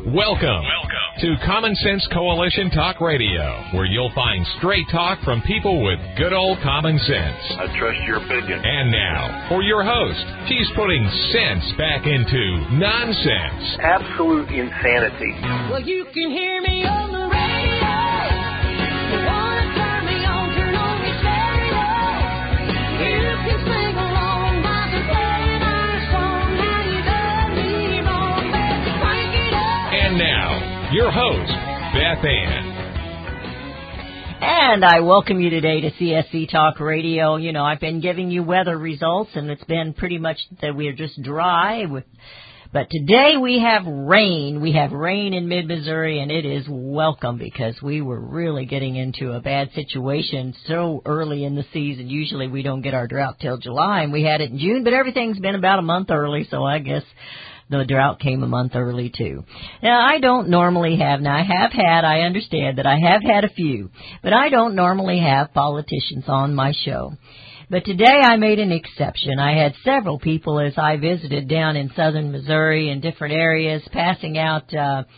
Welcome to Common Sense Coalition Talk Radio, where you'll find straight talk from people with good old common sense. I trust your opinion. And now, for your host, she's putting sense back into nonsense. Absolute insanity. Well, you can hear me on the radio. You wanna turn me on, turn on your stereo. You can sing along while they're playing our song. Now you done me wrong, baby, crank it up. And now, your host, Beth Ann. And I welcome you today to CSC Talk Radio. You know, I've been giving you weather results, and it's been pretty much that we're just dry. But today we have rain. We have rain in mid-Missouri, and it is welcome because we were really getting into a bad situation so early in the season. Usually we don't get our drought till July, and we had it in June, but everything's been about a month early, so I guess the drought came a month early, too. Now, I don't normally have, I understand that I have had a few, but I don't normally have politicians on my show. But today I made an exception. I had several people as I visited down in southern Missouri in different areas passing out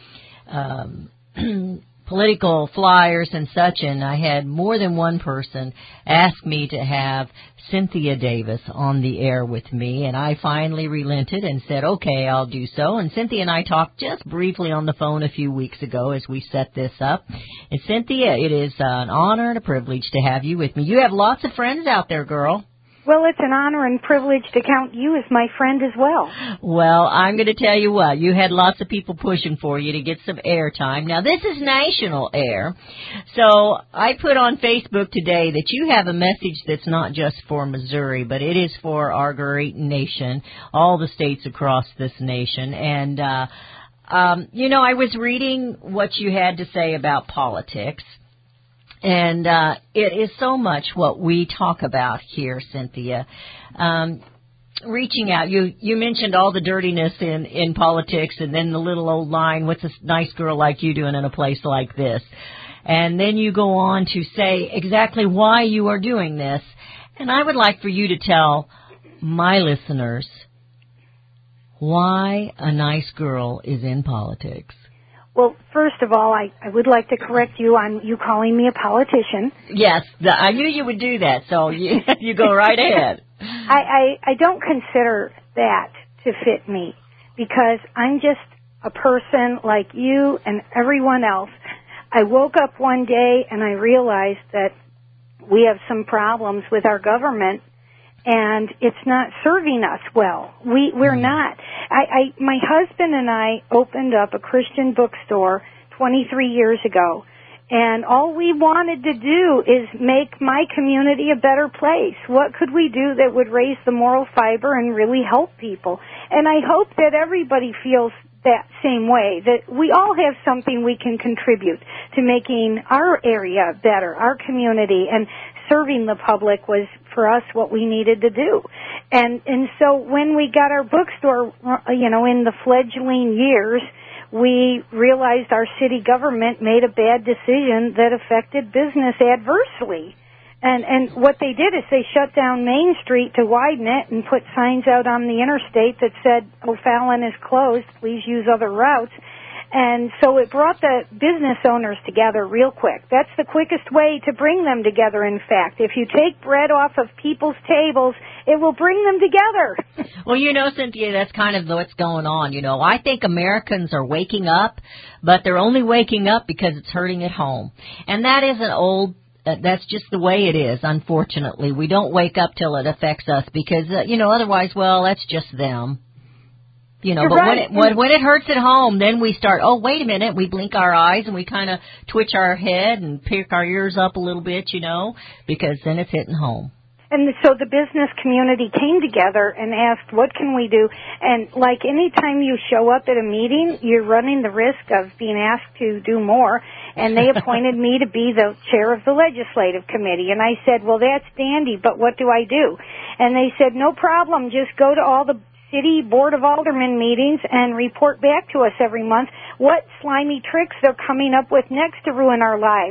political flyers and such, and I had more than one person ask me to have Cynthia Davis on the air with me, and I finally relented and said, okay, I'll do so. And Cynthia and I talked just briefly on the phone a few weeks ago as we set this up. And Cynthia, it is an honor and a privilege to have you with me. You have lots of friends out there, girl. Well, it's an honor and privilege to count you as my friend as well. Well, I'm going to tell you what, you had lots of people pushing for you to get some airtime. Now, this is national air, so I put on Facebook today that you have a message that's not just for Missouri, but it is for our great nation, all the states across this nation. And, you know, I was reading what you had to say about politics. And it is so much what we talk about here, Cynthia. Reaching out, you mentioned all the dirtiness in politics, and then the little old line, what's a nice girl like you doing in a place like this? And then you go on to say exactly why you are doing this. And I would like for you to tell my listeners why a nice girl is in politics. Well, first of all, I would like to correct you on you calling me a politician. Yes, I knew you would do that, so you go right ahead. I don't consider that to fit me because I'm just a person like you and everyone else. I woke up one day and I realized that we have some problems with our government and it's not serving us well. We're not. My husband and I opened up a Christian bookstore 23 years ago, and all we wanted to do is make my community a better place. What could we do that would raise the moral fiber and really help people? And I hope that everybody feels that same way, that we all have something we can contribute to making our area better, our community, and serving the public was for us what we needed to do. And so when we got our bookstore, you know, in the fledgling years, we realized our city government made a bad decision that affected business adversely. And what they did is they shut down Main Street to widen it and put signs out on the interstate that said, O'Fallon is closed, please use other routes. And so it brought the business owners together real quick. That's the quickest way to bring them together, in fact. If you take bread off of people's tables, it will bring them together. Well, you know, Cynthia, that's kind of what's going on. You know, I think Americans are waking up, but they're only waking up because it's hurting at home. And that is an old... That's just the way it is, unfortunately. We don't wake up till it affects us because, you know, otherwise, well, that's just them. You know, You're but right. when it hurts at home, then we start, oh, wait a minute, we blink our eyes and we kind of twitch our head and pick our ears up a little bit, you know, because then it's hitting home. And so the business community came together and asked, what can we do? And like any time you show up at a meeting, you're running the risk of being asked to do more. And they appointed me to be the chair of the legislative committee. And I said, well, that's dandy, but what do I do? And they said, no problem, just go to all the city board of aldermen meetings and report back to us every month what slimy tricks they're coming up with next to ruin our lives.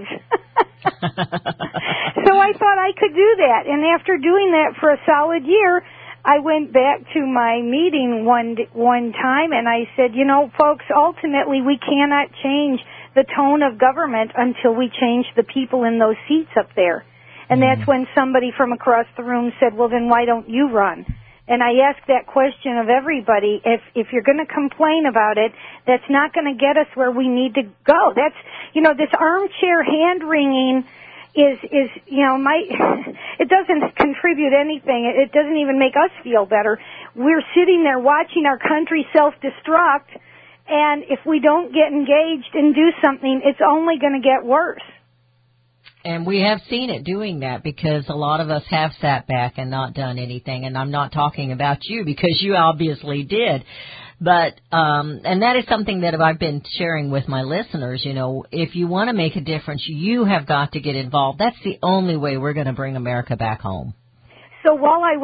So I thought I could do that. And after doing that for a solid year, I went back to my meeting one time and I said, you know, folks, ultimately we cannot change the tone of government until we change the people in those seats up there. And that's when somebody from across the room said, well, then why don't you run? And I ask that question of everybody. If you're going to complain about it, that's not going to get us where we need to go. That's, you know, this armchair hand-wringing is, you know, it doesn't contribute anything. It doesn't even make us feel better. We're sitting there watching our country self-destruct, and if we don't get engaged and do something, it's only going to get worse. And we have seen it doing that because a lot of us have sat back and not done anything. And I'm not talking about you because you obviously did. But, and that is something that I've been sharing with my listeners. You know, if you want to make a difference, you have got to get involved. That's the only way we're going to bring America back home. So while I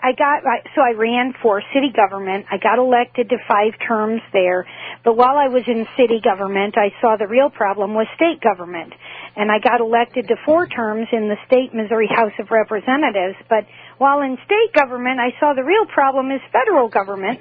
ran for city government. I got elected to 5 terms there. But while I was in city government, I saw the real problem was state government. And I got elected to 4 terms in the state Missouri House of Representatives. But while in state government, I saw the real problem is federal government.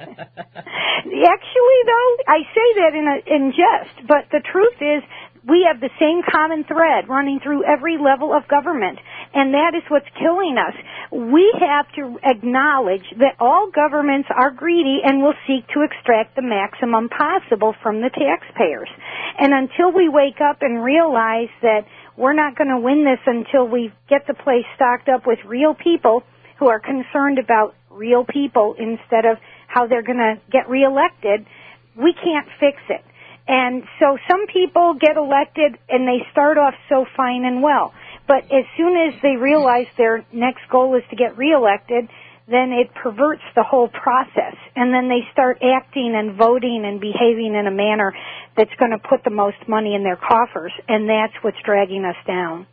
Actually, though, I say that in jest. But the truth is, we have the same common thread running through every level of government, and that is what's killing us. We have to acknowledge that all governments are greedy and will seek to extract the maximum possible from the taxpayers. And until we wake up and realize that we're not going to win this until we get the place stocked up with real people who are concerned about real people instead of how they're going to get reelected, we can't fix it. And so some people get elected and they start off so fine and well. But as soon as they realize their next goal is to get reelected, then it perverts the whole process. And then they start acting and voting and behaving in a manner that's going to put the most money in their coffers. And that's what's dragging us down.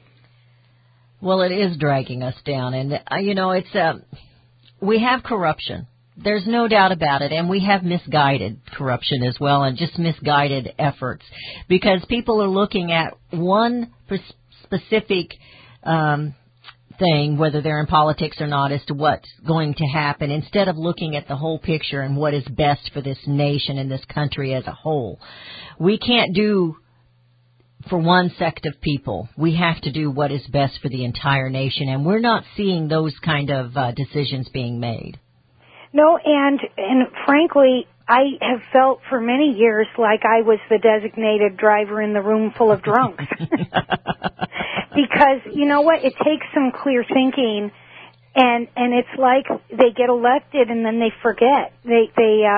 Well, it is dragging us down. And, you know, it's we have corruption. There's no doubt about it, and we have misguided corruption as well, and just misguided efforts, because people are looking at one specific thing, whether they're in politics or not, as to what's going to happen, instead of looking at the whole picture and what is best for this nation and this country as a whole. We can't do for one sect of people. We have to do what is best for the entire nation, and we're not seeing those kind of decisions being made. No, and frankly, I have felt for many years like I was the designated driver in the room full of drunks. Because, you know what, it takes some clear thinking, and it's like they get elected and then they forget. They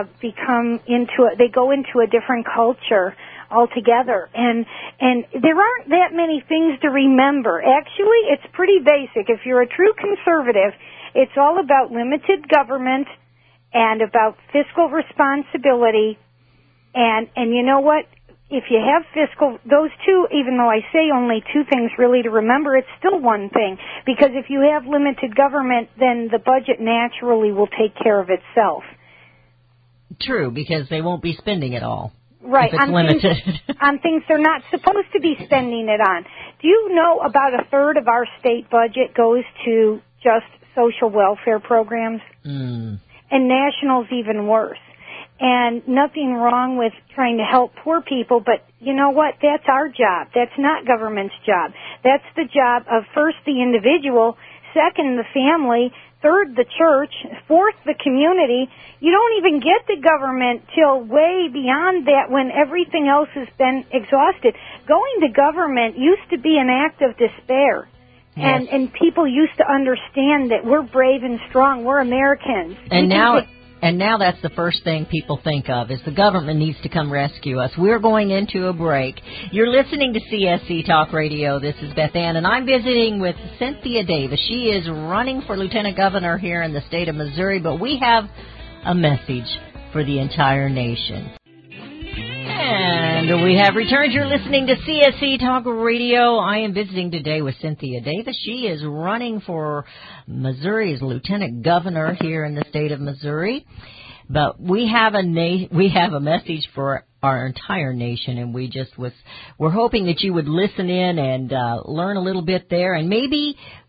go into a different culture altogether, and there aren't that many things to remember. Actually, it's pretty basic. If you're a true conservative, it's all about limited government and about fiscal responsibility, and you know what? If you have fiscal, those two, even though I say only 2 things really to remember, it's still one thing, because if you have limited government, then the budget naturally will take care of itself. True, because they won't be spending it all. Right, if it's limited. On things they're not supposed to be spending it on. Do you know about 1/3 of our state budget goes to just social welfare programs? And national's even worse. And nothing wrong with trying to help poor people, but you know what? That's our job. That's not government's job. That's the job of first the individual, second the family, third the church, fourth the community. You don't even get to government till way beyond that when everything else has been exhausted. Going to government used to be an act of despair. Yes. And people used to understand that we're brave and strong. We're Americans. And now that's the first thing people think of, is the government needs to come rescue us. We're going into a break. You're listening to CSC Talk Radio. This is Beth Ann, and I'm visiting with Cynthia Davis. She is running for Lieutenant Governor here in the state of Missouri, but we have a message for the entire nation. And we have returned. You're listening to CSC Talk Radio. I am visiting today with Cynthia Davis. She is running for Missouri's Lieutenant Governor here in the state of Missouri. But we have a message for our entire nation, and we're hoping that you would listen in and learn a little bit there, and maybe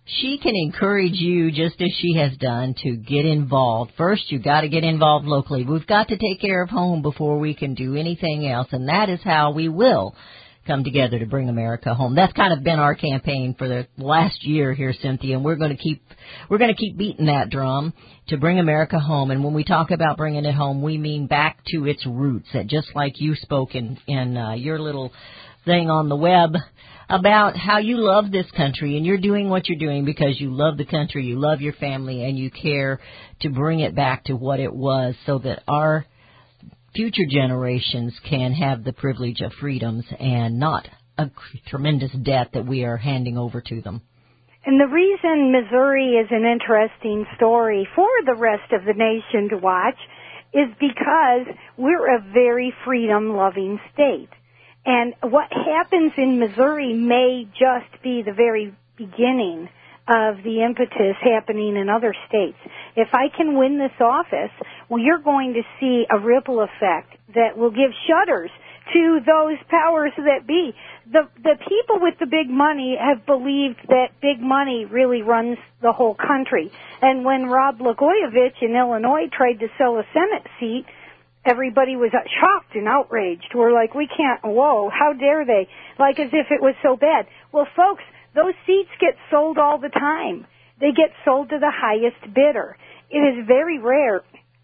she can encourage you, just as she has done, to get involved. First, you've got to get involved locally. We've got to take care of home before we can do anything else, and that is how we will come together to bring America home. That's kind of been our campaign for the last year here, Cynthia, and we're going to keep beating that drum to bring America home. And when we talk about bringing it home, we mean back to its roots. That just like you spoke in your little thing on the web about how you love this country, and you're doing what you're doing because you love the country, you love your family, and you care to bring it back to what it was, so that our future generations can have the privilege of freedoms and not a tremendous debt that we are handing over to them. And the reason Missouri is an interesting story for the rest of the nation to watch is because we're a very freedom-loving state. And what happens in Missouri may just be the very beginning of the impetus happening in other states. If I can win this office, well, you're going to see a ripple effect that will give shudders to those powers that be. The people with the big money have believed that big money really runs the whole country. And when Rod Blagojevich in Illinois tried to sell a Senate seat, everybody was shocked and outraged. We're like, we can't, whoa, how dare they? Like as if it was so bad. Well, folks, those seats get sold all the time. They get sold to the highest bidder. It is very rare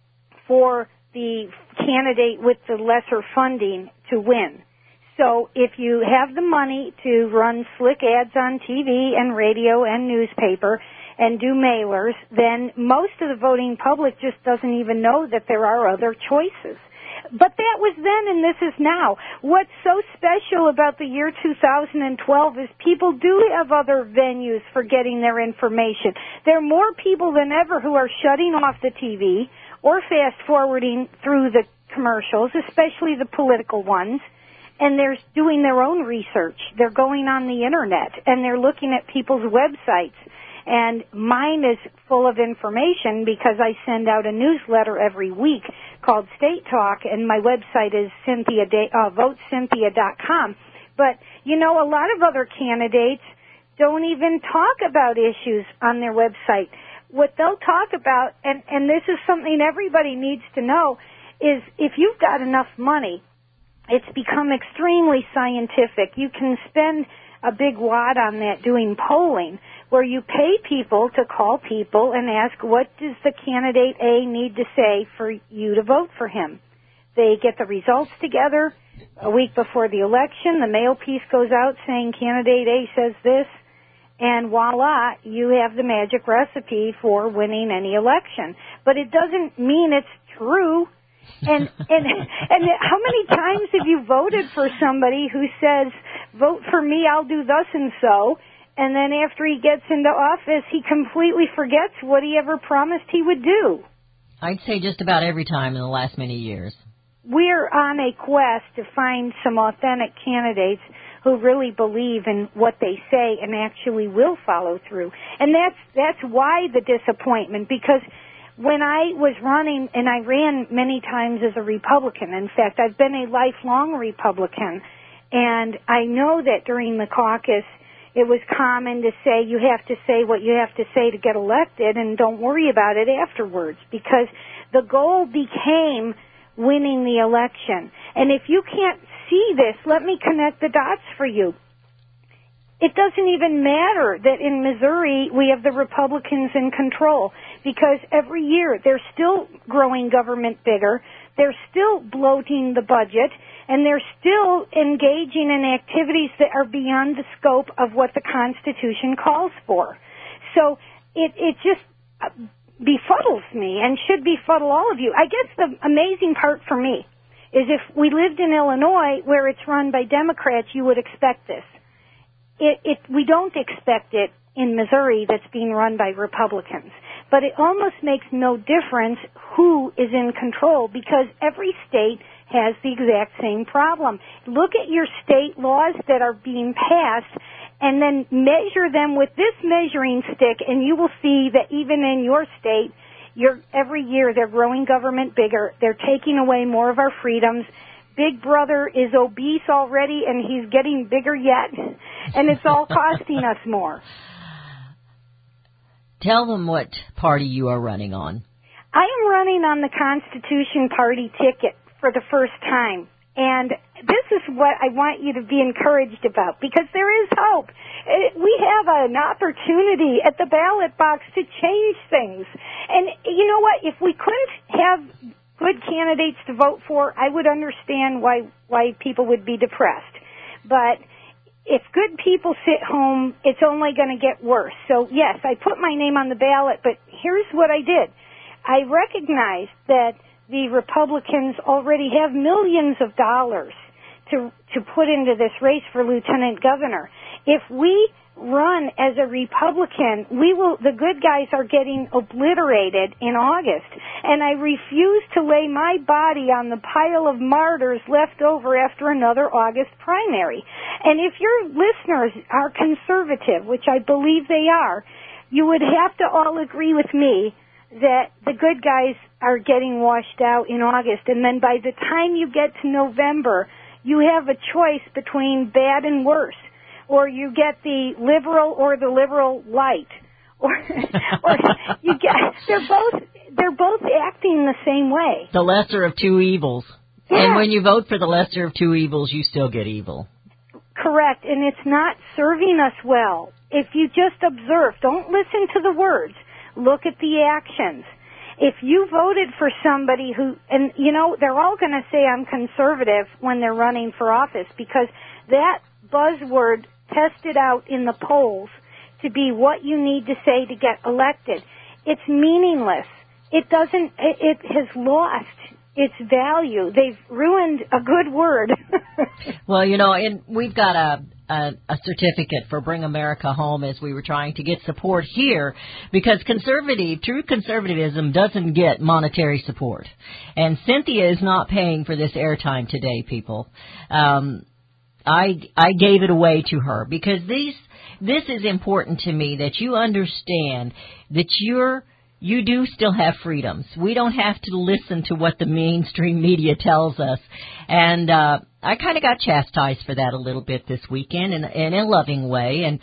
for the candidate with the lesser funding to win. So if you have the money to run slick ads on TV and radio and newspaper and do mailers, then most of the voting public just doesn't even know that there are other choices. But that was then and this is now. What's so special about the year 2012 is people do have other venues for getting their information. There are more people than ever who are shutting off the TV or fast-forwarding through the commercials, especially the political ones, and they're doing their own research. They're going on the Internet, and they're looking at people's websites. And mine is full of information because I send out a newsletter every week called State Talk, and my website is votecynthia.com. But, you know, a lot of other candidates don't even talk about issues on their website. What they'll talk about, and this is something everybody needs to know, is if you've got enough money, it's become extremely scientific. You can spend a big wad on that doing polling, where you pay people to call people and ask, what does the candidate A need to say for you to vote for him? They get the results together a week before the election. The mail piece goes out saying candidate A says this, and voila, you have the magic recipe for winning any election. But it doesn't mean it's true. And how many times have you voted for somebody who says, vote for me, I'll do thus and so, and then after he gets into office, he completely forgets what he ever promised he would do? I'd say just about every time in the last many years. We're on a quest to find some authentic candidates who really believe in what they say and actually will follow through. And that's why the disappointment, because when I was running, and I ran many times as a Republican, in fact, I've been a lifelong Republican, and I know that during the caucus, it was common to say you have to say what you have to say to get elected and don't worry about it afterwards, because the goal became winning the election. And if you can't see this, let me connect the dots for you. It doesn't even matter that in Missouri we have the Republicans in control, because every year they're still growing government bigger, they're still bloating the budget, and they're still engaging in activities that are beyond the scope of what the Constitution calls for. So it just befuddles me and should befuddle all of you. I guess the amazing part for me is if we lived in Illinois where it's run by Democrats, you would expect this. We don't expect it in Missouri that's being run by Republicans. But it almost makes no difference who is in control, because every state has the exact same problem. Look at your state laws that are being passed and then measure them with this measuring stick, and you will see that even in your state, every year they're growing government bigger. They're taking away more of our freedoms. Big Brother is obese already, and he's getting bigger yet, and it's all costing us more. Tell them what party you are running on. I am running on the Constitution Party ticket for the first time. And this is what I want you to be encouraged about, because there is hope. We have an opportunity at the ballot box to change things. And you know what? If we couldn't have good candidates to vote for, I would understand why people would be depressed. But if good people sit home, it's only going to get worse. So, yes, I put my name on the ballot, but here's what I did. I recognized that the Republicans already have millions of dollars to put into this race for lieutenant governor. If we run as a Republican, the good guys are getting obliterated in August. And I refuse to lay my body on the pile of martyrs left over after another August primary. And if your listeners are conservative, which I believe they are, you would have to all agree with me that the good guys are getting washed out in August, and then by the time you get to November, you have a choice between bad and worse, or you get the liberal or the liberal light, or you get they're both acting the same way. The lesser of two evils. Yeah. And when you vote for the lesser of two evils, you still get evil. Correct, and it's not serving us well. If you just observe, don't listen to the words. Look at the actions. If you voted for somebody who, and you know, they're all going to say I'm conservative when they're running for office, because that buzzword tested out in the polls to be what you need to say to get elected. It's meaningless. It has lost its value. They've ruined a good word. Well, you know, and we've got a certificate for Bring America Home as we were trying to get support here, because true conservatism doesn't get monetary support. And Cynthia is not paying for this airtime today, people. I gave it away to her because this is important to me, that you understand that you do still have freedoms. We don't have to listen to what the mainstream media tells us. And I kind of got chastised for that a little bit this weekend in a loving way.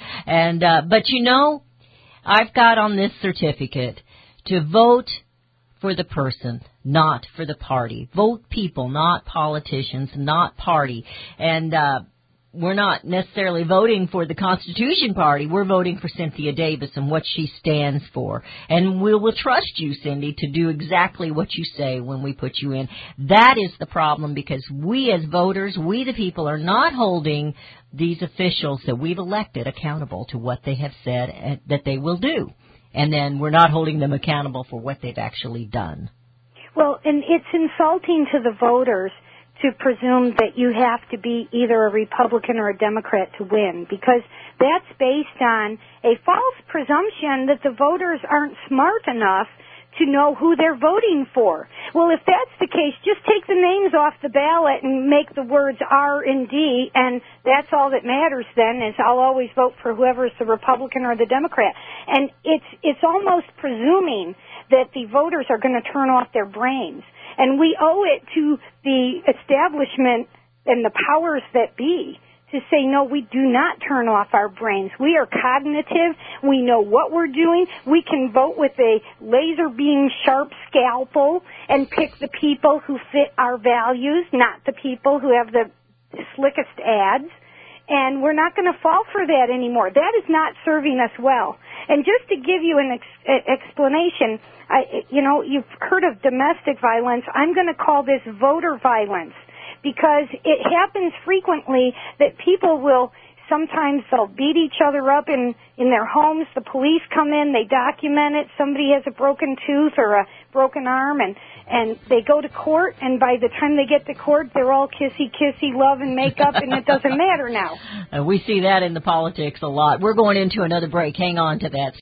But you know, I've got on this certificate to vote for the person, not for the party. Vote people, not politicians, not party. And we're not necessarily voting for the Constitution Party. We're voting for Cynthia Davis and what she stands for. And we will trust you, Cindy, to do exactly what you say when we put you in. That is the problem, because we as voters, we the people, are not holding these officials that we've elected accountable to what they have said that they will do. And then we're not holding them accountable for what they've actually done. Well, and it's insulting to the voters to presume that you have to be either a Republican or a Democrat to win, because that's based on a false presumption that the voters aren't smart enough to know who they're voting for. Well, if that's the case, just take the names off the ballot and make the words R and D, and that's all that matters then, is I'll always vote for whoever's the Republican or the Democrat. And it's almost presuming that the voters are going to turn off their brains. And we owe it to the establishment and the powers that be to say, no, we do not turn off our brains. We are cognitive. We know what we're doing. We can vote with a laser beam sharp scalpel and pick the people who fit our values, not the people who have the slickest ads. And we're not going to fall for that anymore. That is not serving us well. And just to give you an explanation, you've heard of domestic violence. I'm going to call this voter violence, because it happens frequently that people will, sometimes they'll beat each other up in their homes. The police come in, they document it. Somebody has a broken tooth or a broken arm, and they go to court, and by the time they get to court, they're all kissy-kissy, love and makeup, and it doesn't matter now. We see that in the politics a lot. We're going into another break. Hang on to that.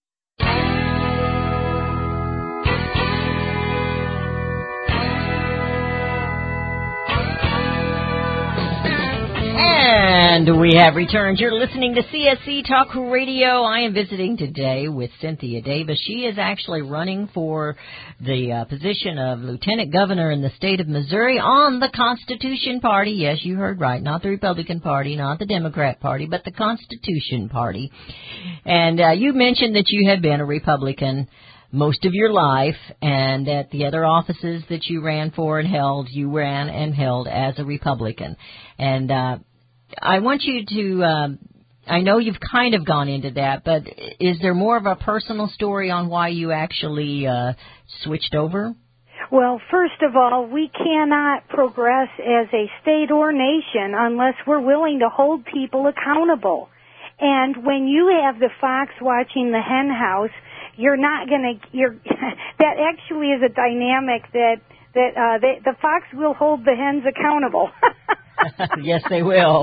And we have returned. You're listening to CSC Talk Radio. I am visiting today with Cynthia Davis. She is actually running for the position of Lieutenant Governor in the state of Missouri on the Constitution Party. Yes, you heard right. Not the Republican Party, not the Democrat Party, but the Constitution Party. And you mentioned that you had been a Republican most of your life, and that the other offices that you ran for and held, you ran and held as a Republican. And I want you to, I know you've kind of gone into that, but is there more of a personal story on why you actually switched over? Well, first of all, we cannot progress as a state or nation unless we're willing to hold people accountable. And when you have the fox watching the hen house, you're not going to, that actually is a dynamic that the fox will hold the hens accountable. Yes, they will.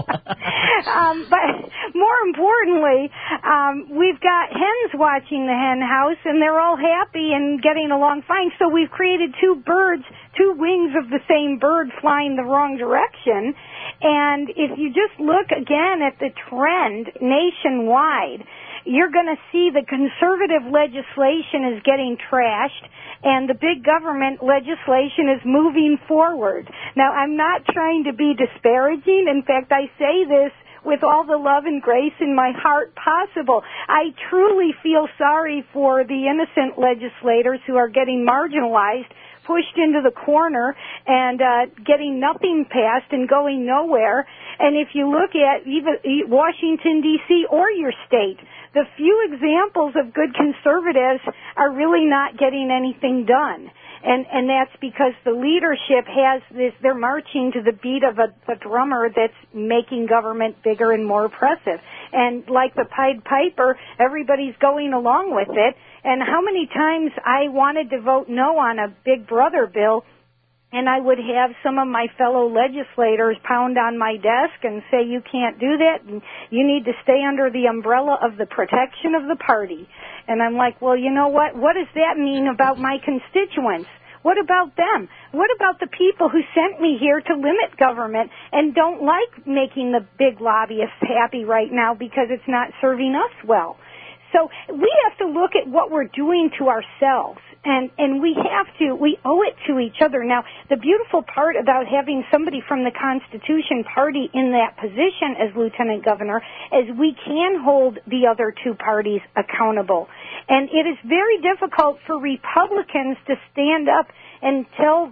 But more importantly, we've got hens watching the hen house, and they're all happy and getting along fine. So we've created two birds, two wings of the same bird flying the wrong direction. And if you just look again at the trend nationwide, you're going to see the conservative legislation is getting trashed and the big government legislation is moving forward. Now, I'm not trying to be disparaging. In fact, I say this with all the love and grace in my heart possible. I truly feel sorry for the innocent legislators who are getting marginalized, pushed into the corner, and getting nothing passed and going nowhere. And if you look at even Washington, D.C. or your state, the few examples of good conservatives are really not getting anything done. And that's because the leadership has this, they're marching to the beat of a drummer that's making government bigger and more oppressive. And like the Pied Piper, everybody's going along with it. And how many times I wanted to vote no on a Big Brother bill, and I would have some of my fellow legislators pound on my desk and say, you can't do that, and you need to stay under the umbrella of the protection of the party. And I'm like, well, you know what? What does that mean about my constituents? What about them? What about the people who sent me here to limit government and don't like making the big lobbyists happy right now because it's not serving us well? So we have to look at what we're doing to ourselves, and we owe it to each other. Now, the beautiful part about having somebody from the Constitution Party in that position as Lieutenant Governor is we can hold the other two parties accountable. And it is very difficult for Republicans to stand up and tell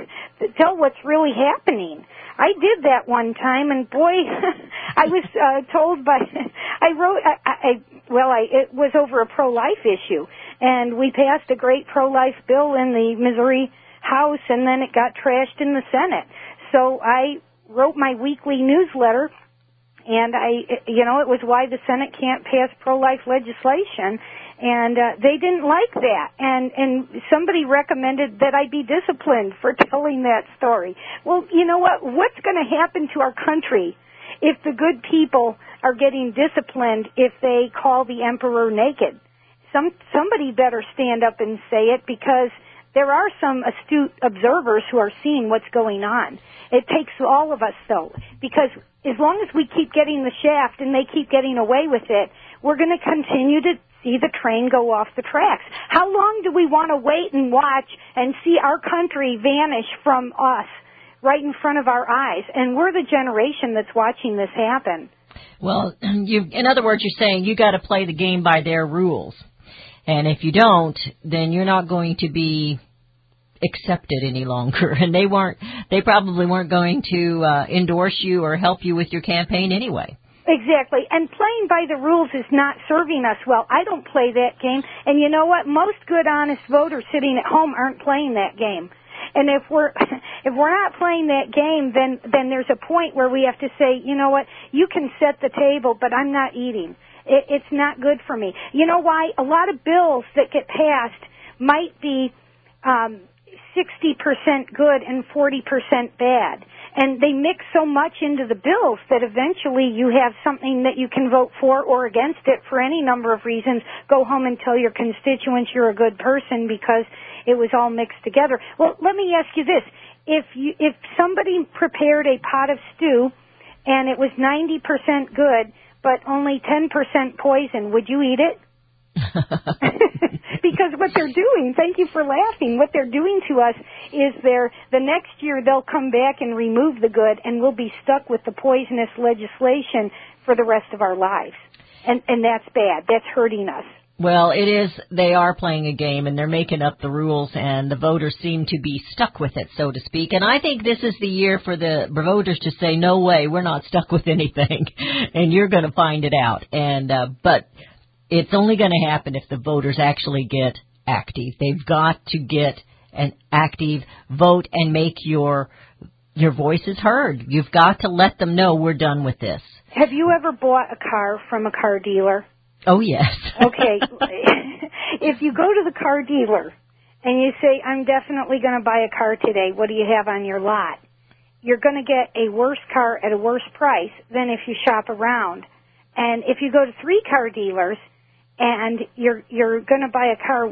what's really happening. I did that one time, and boy, I was told by, it was over a pro-life issue, and we passed a great pro-life bill in the Missouri House, and then it got trashed in the Senate. So I wrote my weekly newsletter, and it was why the Senate can't pass pro-life legislation. And they didn't like that, and somebody recommended that I be disciplined for telling that story. Well, you know what? What's going to happen to our country if the good people are getting disciplined if they call the emperor naked? Somebody better stand up and say it, because there are some astute observers who are seeing what's going on. It takes all of us, though, because as long as we keep getting the shaft and they keep getting away with it, we're going to continue to see the train go off the tracks. How long do we want to wait and watch and see our country vanish from us right in front of our eyes? And we're the generation that's watching this happen. Well, in other words, you're saying you got to play the game by their rules. And if you don't, then you're not going to be accepted any longer. And they probably weren't going to endorse you or help you with your campaign anyway. Exactly. And playing by the rules is not serving us well. I don't play that game. And you know what? Most good, honest voters sitting at home aren't playing that game. And if we're not playing that game, then there's a point where we have to say, you know what? You can set the table, but I'm not eating. It's not good for me. You know why? A lot of bills that get passed might be 60% good and 40% bad. And they mix so much into the bills that eventually you have something that you can vote for or against it for any number of reasons. Go home and tell your constituents you're a good person because it was all mixed together. Well, let me ask you this. If somebody prepared a pot of stew and it was 90% good, but only 10% poison, would you eat it? Because what they're doing, thank you for laughing, what they're doing to us is the next year they'll come back and remove the good, and we'll be stuck with the poisonous legislation for the rest of our lives. And that's bad. That's hurting us. Well, it is. They are playing a game, and they're making up the rules, and the voters seem to be stuck with it, so to speak. And I think this is the year for the voters to say, no way, we're not stuck with anything, and you're going to find it out. And but it's only going to happen if the voters actually get active. They've got to get an active vote and make your voices heard. You've got to let them know we're done with this. Have you ever bought a car from a car dealer? Oh, yes. Okay. If you go to the car dealer and you say, I'm definitely going to buy a car today, what do you have on your lot? You're going to get a worse car at a worse price than if you shop around. And if you go to 3 car dealers and you're going to buy a car,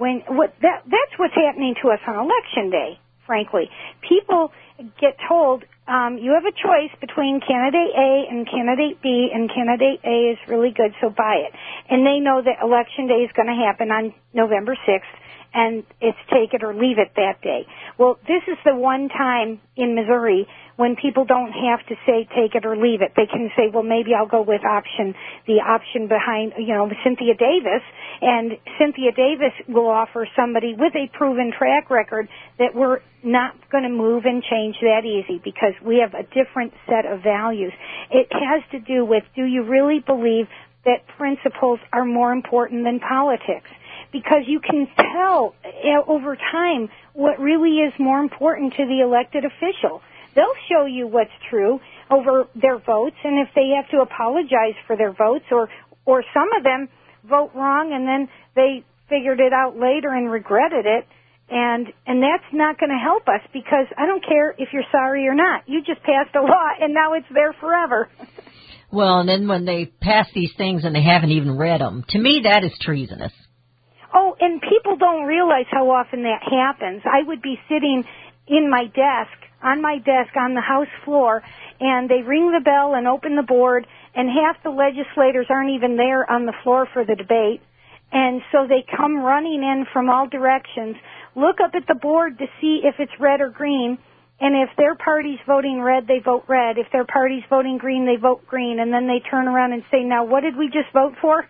that's what's happening to us on election day, frankly. People get told, you have a choice between candidate A and candidate B, and candidate A is really good, so buy it. And they know that election day is going to happen on November 6th, and it's take it or leave it that day. Well, this is the one time in Missouri when people don't have to say take it or leave it. They can say, well, maybe I'll go with the option behind, Cynthia Davis, and Cynthia Davis will offer somebody with a proven track record that we're not going to move and change that easy because we have a different set of values. It has to do with, do you really believe that principles are more important than politics? Because you can tell over time what really is more important to the elected official. They'll show you what's true over their votes, and if they have to apologize for their votes, or some of them vote wrong and then they figured it out later and regretted it, and that's not going to help us because I don't care if you're sorry or not. You just passed a law, and now it's there forever. Well, and then when they pass these things and they haven't even read them, to me that is treasonous. Oh, and people don't realize how often that happens. I would be sitting on my desk on the House floor, and they ring the bell and open the board, and half the legislators aren't even there on the floor for the debate. And so they come running in from all directions, look up at the board to see if it's red or green, and if their party's voting red, they vote red. If their party's voting green, they vote green, and then they turn around and say, now what did we just vote for?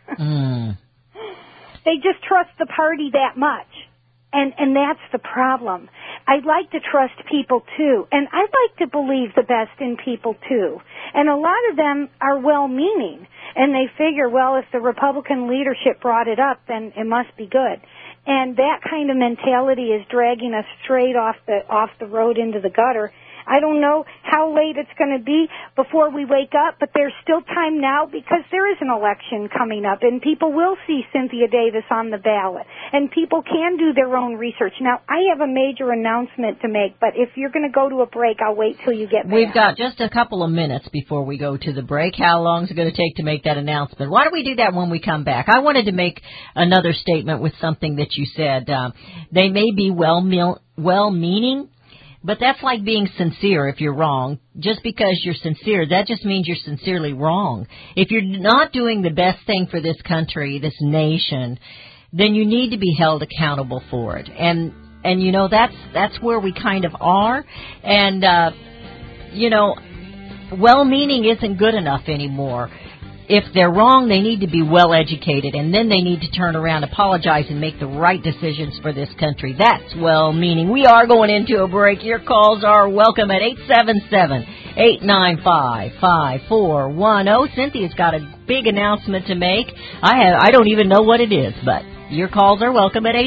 They just trust the party that much. And that's the problem. I'd like to trust people, too. And I'd like to believe the best in people, too. And a lot of them are well-meaning. And they figure, well, if the Republican leadership brought it up, then it must be good. And that kind of mentality is dragging us straight off the road into the gutter. I don't know how late it's going to be before we wake up, but there's still time now because there is an election coming up, and people will see Cynthia Davis on the ballot, and people can do their own research. Now, I have a major announcement to make, but if you're going to go to a break, I'll wait till you get back. We've got just a couple of minutes before we go to the break. How long is it going to take to make that announcement? Why don't we do that when we come back? I wanted to make another statement with something that you said. They may be well-meaning, but that's like being sincere if you're wrong. Just because you're sincere, that just means you're sincerely wrong. If you're not doing the best thing for this country, this nation, then you need to be held accountable for it. And that's where we kind of are. And, well-meaning isn't good enough anymore. If they're wrong, they need to be well-educated, and then they need to turn around, apologize, and make the right decisions for this country. That's well-meaning. We are going into a break. Your calls are welcome at 877-895-5410. Cynthia's got a big announcement to make. I don't even know what it is, but your calls are welcome at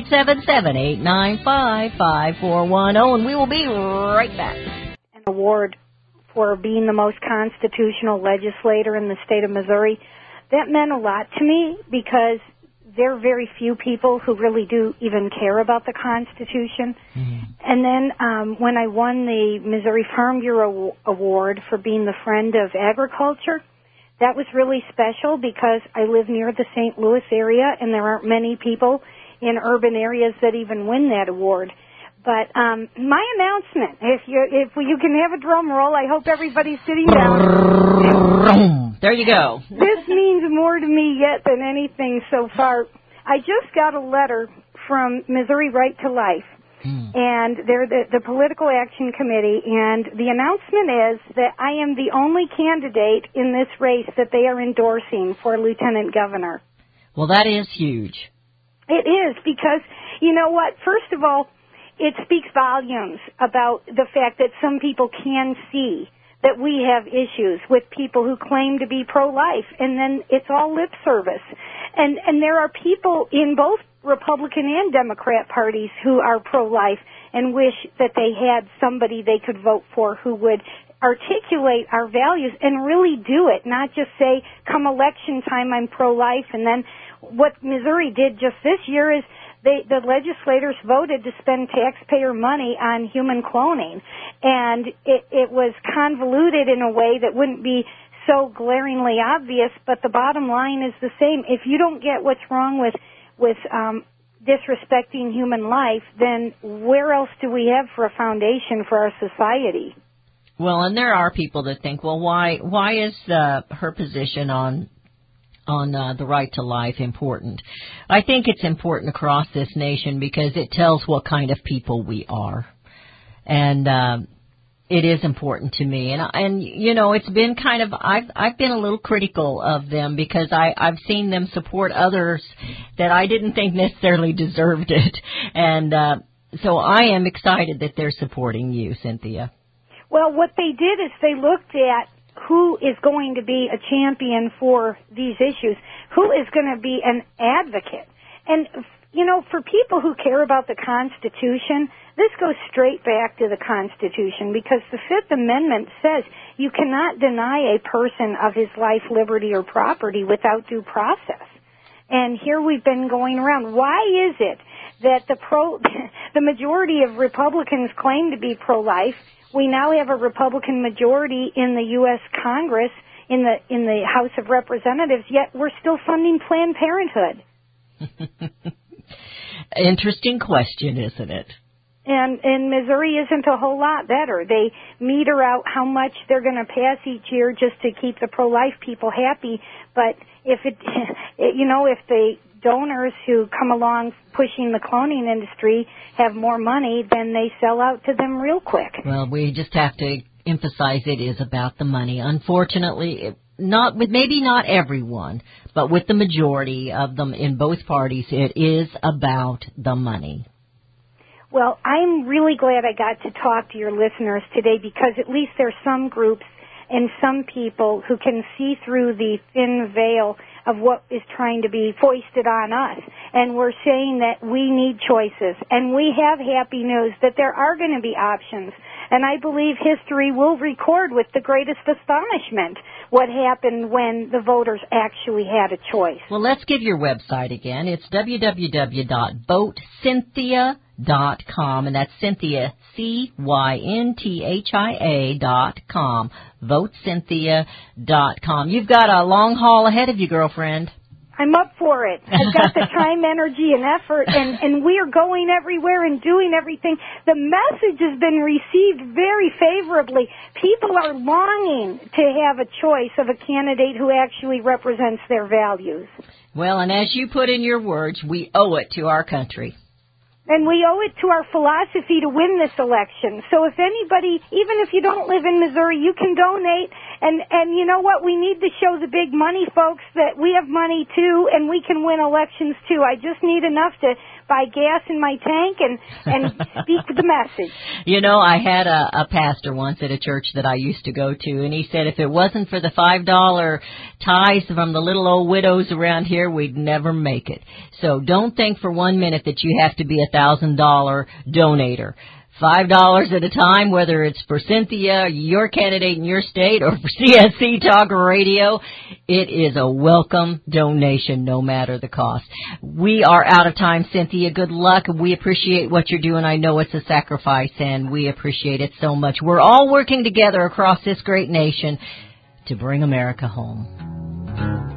877-895-5410, and we will be right back. An award for being the most constitutional legislator in the state of Missouri. That meant a lot to me because there are very few people who really do even care about the Constitution. Mm-hmm. And then when I won the Missouri Farm Bureau Award for being the friend of agriculture, that was really special because I live near the St. Louis area and there aren't many people in urban areas that even win that award. But my announcement, if you can have a drum roll, I hope everybody's sitting down. There you go. This means more to me yet than anything so far. I just got a letter from Missouri Right to Life, and they're the Political Action Committee, and the announcement is that I am the only candidate in this race that they are endorsing for lieutenant governor. Well, that is huge. It is, because, you know what, first of all, it speaks volumes about the fact that some people can see that we have issues with people who claim to be pro-life, and then it's all lip service. And there are people in both Republican and Democrat parties who are pro-life and wish that they had somebody they could vote for who would articulate our values and really do it, not just say, come election time, I'm pro-life. And then what Missouri did just this year is the legislators voted to spend taxpayer money on human cloning, and it was convoluted in a way that wouldn't be so glaringly obvious, but the bottom line is the same. If you don't get what's wrong with disrespecting human life, then where else do we have for a foundation for our society? Well, and there are people that think, well, why is her position on the right to life important? I think it's important across this nation because it tells what kind of people we are. And it is important to me. And you know, it's been kind of, I've been a little critical of them because I've seen them support others that I didn't think necessarily deserved it. And so I am excited that they're supporting you, Cynthia. Well, what they did is they looked at who is going to be a champion for these issues, who is going to be an advocate. And, you know, for people who care about the Constitution, this goes straight back to the Constitution because the Fifth Amendment says you cannot deny a person of his life, liberty, or property without due process. And here we've been going around. Why is it that the majority of Republicans claim to be pro-life? We now have a Republican majority in the U.S. Congress, in the House of Representatives, yet we're still funding Planned Parenthood. Interesting question, isn't it? And Missouri isn't a whole lot better. They meter out how much they're going to pass each year just to keep the pro-life people happy. But if if the donors who come along pushing the cloning industry have more money, then they sell out to them real quick. Well, we just have to emphasize it is about the money. Unfortunately, maybe not everyone, but with the majority of them in both parties, it is about the money. Well, I'm really glad I got to talk to your listeners today because at least there's some groups and some people who can see through the thin veil of what is trying to be foisted on us. And we're saying that we need choices. And we have happy news that there are going to be options. And I believe history will record with the greatest astonishment what happened when the voters actually had a choice. Well, let's give your website again. It's www.votecynthia.com, and that's Cynthia, CYNTHIA.com, votecynthia.com. You've got a long haul ahead of you, girlfriend. I'm up for it. I've got the time, energy, and effort, and we are going everywhere and doing everything. The message has been received very favorably. People are longing to have a choice of a candidate who actually represents their values. Well, and as you put in your words, we owe it to our country. And we owe it to our philosophy to win this election. So if anybody, even if you don't live in Missouri, you can donate. And you know what? We need to show the big money folks that we have money too, and we can win elections too. I just need enough to buy gas in my tank and speak the message. You know, I had a pastor once at a church that I used to go to, and he said if it wasn't for the $5 tithes from the little old widows around here, we'd never make it. So don't think for 1 minute that you have to be a $1,000 donator. $5 at a time, whether it's for Cynthia, your candidate in your state, or for CSC Talk Radio, it is a welcome donation no matter the cost. We are out of time, Cynthia. Good luck. We appreciate what you're doing. I know it's a sacrifice, and we appreciate it so much. We're all working together across this great nation to bring America home.